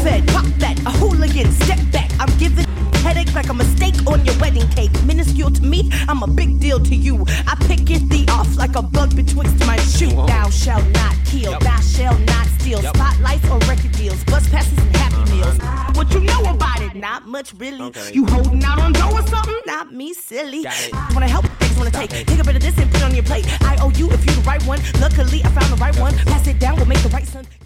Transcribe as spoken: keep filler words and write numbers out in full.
fed, pop that, a hooligan, step back. I'm giving headache like a mistake on your wedding cake. Minuscule to me, I'm a big deal to you. I pick it thee off like a bug betwixt my shoe. Whoa. Thou shalt not kill, yep. Thou shalt not steal. Yep. Spotlights or record deals, bus passes and happy meals. Uh-huh. What you know about it? Not much really. Okay. You holding out on dough or something? Not me, silly. Wanna help? Things wanna take. Take a bit of this and put it on your plate. I owe you if you the right one. Luckily, I found the right one. Pass it down, we'll make the right son.